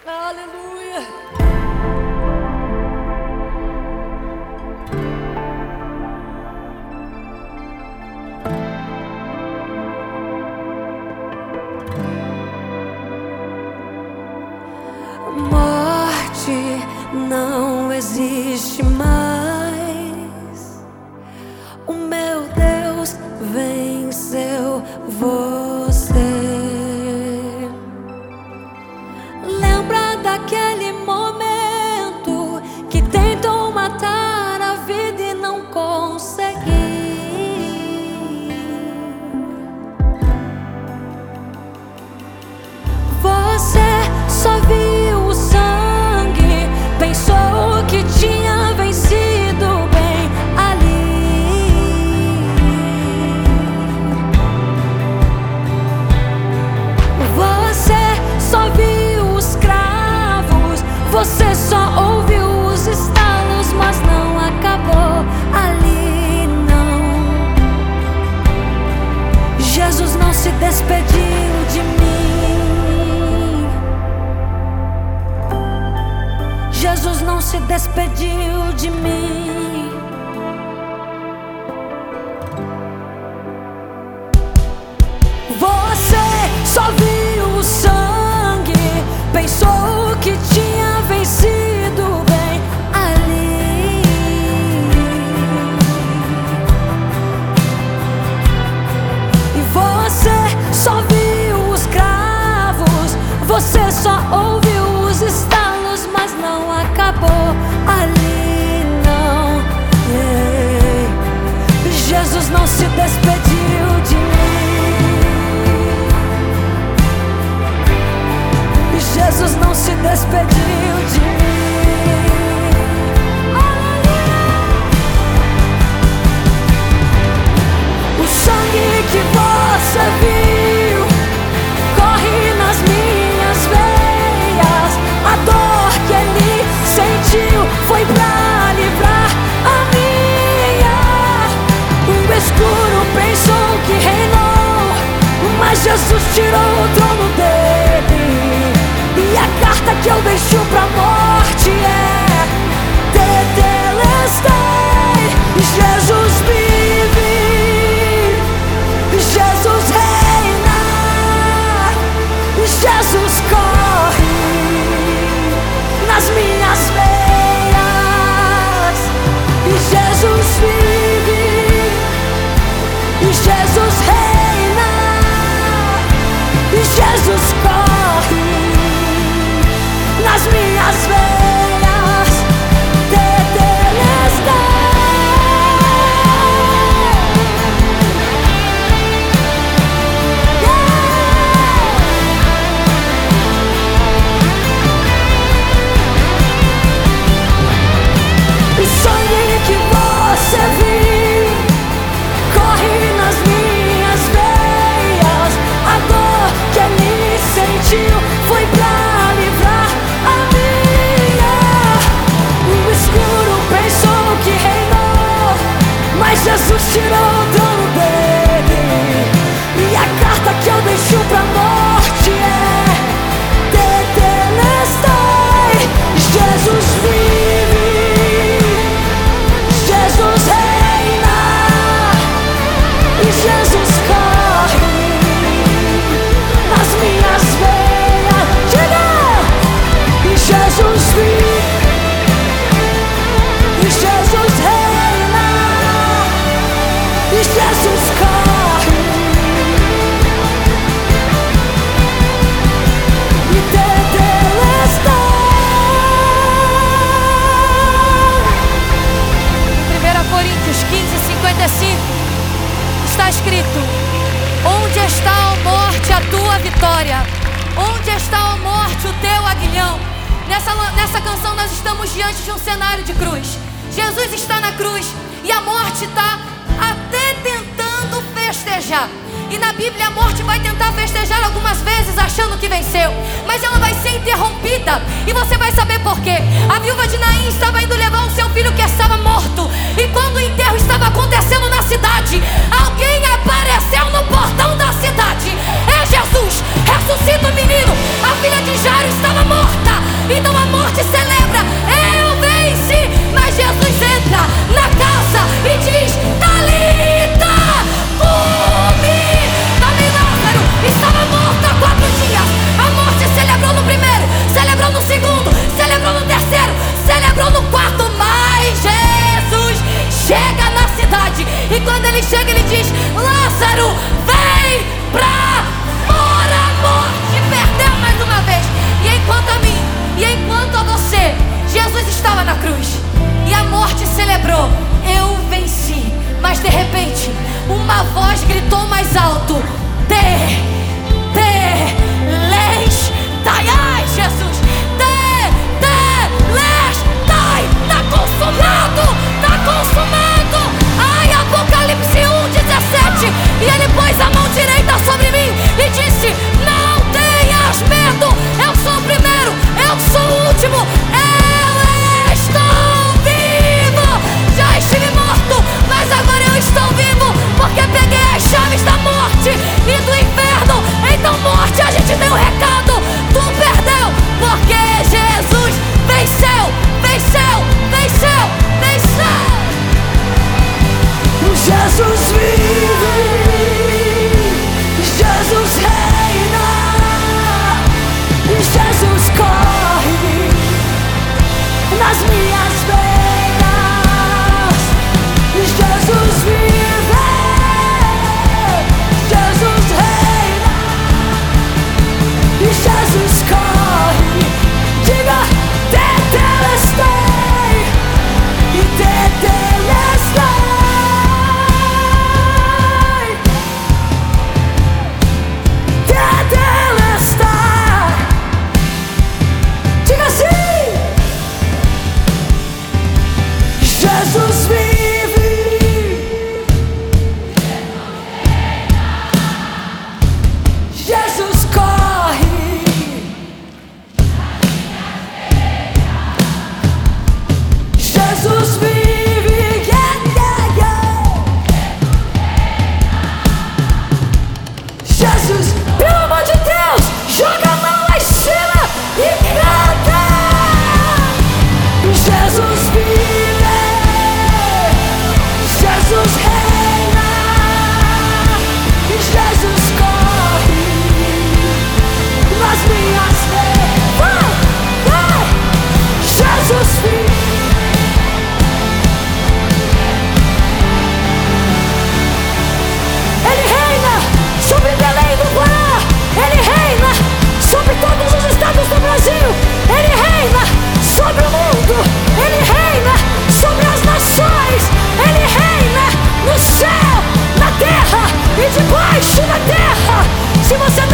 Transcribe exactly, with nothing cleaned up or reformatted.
Aleluia. Morte não existe mais. O meu Deus venceu você. Lembra daquele momento que tentou matar a vida e não conseguiu? Você só viu o sangue, pensou que tinha vencido bem ali. Você só viu os cravos, você só ouviu os estalos, mas não acabou ali, não. Jesus não se despediu de mim. Jesus não se despediu de mim. Você só viu o sangue, pensou que tinha vencido bem ali. E você só viu os cravos, você só ouviu os estalos, mas não acabou ali, não. Yeah. Jesus não se despediu de mim. Jesus não se despediu de mim. O sangue que você viu corre nas minhas veias. A dor que ele sentiu foi pra livrar a minha. O escuro pensou que reinou, mas Jesus tirou o trono dele. E a carta que eu deixo pra morte é: Tetelestai. Jesus vive, Jesus reina, Jesus corre nas minhas veias. E Jesus vive, e Jesus reina, e Jesus corre nas minhas veias. Tetelestai. O sangue que você viu corre nas minhas veias. A dor que ele sentiu foi pra livrar a minha. O escuro pensou que reinou, mas Jesus tirou o trono dele. E a carta que eu deixo pra morte é: Tetelestai. Jesus vive, Jesus reina, e Jesus corre nas minhas veias. Diga! E Jesus vive, e Jesus reina, e Jesus corre. E Tetelestai. primeira Coríntios quinze, cinquenta e cinco está escrito: onde está, ó morte, a tua vitória? Onde está, ó morte, o teu aguilhão? Nessa, nessa canção nós estamos diante de um cenário de cruz. Jesus está na cruz e a morte está até tentando festejar. E na Bíblia a morte vai tentar festejar algumas vezes achando que venceu, mas ela vai ser interrompida. E você vai saber por quê. A viúva de Naim estava indo levar o seu filho que estava morto, e quando o enterro estava acontecendo na cidade, alguém apareceu no portão da cidade. É Jesus, ressuscita o menino. A filha de Jairo estava morta, Então a morte celebra: eu venci. Mas Jesus entra na casa e diz: Talita, cumi. Também Lázaro estava morto há quatro dias. A morte celebrou no primeiro, celebrou no segundo, celebrou no terceiro, celebrou no quarto. Mas Jesus chega na cidade, e quando ele chega, ele diz: Lázaro, vem pra fora. A morte perdeu mais uma vez. E enquanto a mim, e enquanto a você, Jesus estava na cruz, e a morte celebrou: eu venci. Mas de repente, uma voz gritou mais alto: Te, te, les, tai. Ai, Jesus, te, te, les, tai. Tá consumado, tá consumado. Ai, Apocalipse um, dezessete. E ele pôs a mão direita sobre mim e disse: não tenhas medo, eu sou o primeiro, eu sou o último, eu estou vivo. Já estive morto, mas agora eu estou vivo, porque peguei as chaves da morte e do inferno. Então, morte, a gente tem um recado: tu perdeu, porque Jesus venceu, venceu, venceu, venceu. Jesus vive, Jesus reina, Jesus corre nas minhas veinas. Jesus vive, Jesus reina, Jesus corre. Diga: Tetelestai, e Tetelestai. Jesus vive, Jesus corre, Jesus vive, yeah, yeah, yeah. Jesus, pelo amor de Deus, joga a mão lá em cima e canta. Jesus vive, Jesus reina, Jesus corre nas minhas veias. Vai, vai. Jesus vive, Ele reina sobre Belém do Pará, Ele reina sobre todos os estados do Brasil, Ele reina sobre o mundo, Ele reina sobre as nações, Ele reina no céu, na terra e debaixo da terra. Se você